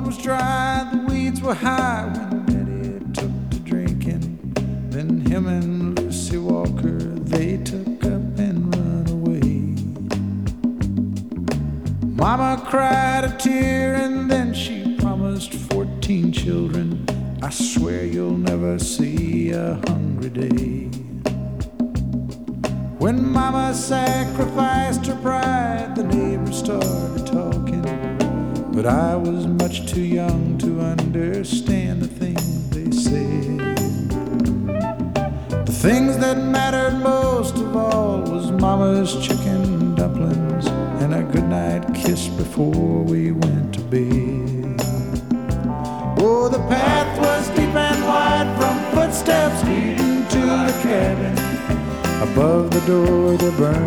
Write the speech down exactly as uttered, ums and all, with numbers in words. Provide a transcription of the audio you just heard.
was dry, the weeds were high when Daddy took to drinking. Then him and Lucy Walker, they took up and run away. Mama cried a tear and then she promised fourteen children. I swear you'll never see a hungry day. When Mama sacrificed her pride, the neighbors started talking, but I was much too young to understand the things they said. The things that mattered most of all was Mama's chicken dumplings and a goodnight kiss before we went to bed. Oh, the path was deep and wide from footsteps leading to the cabin. Above the door, the burn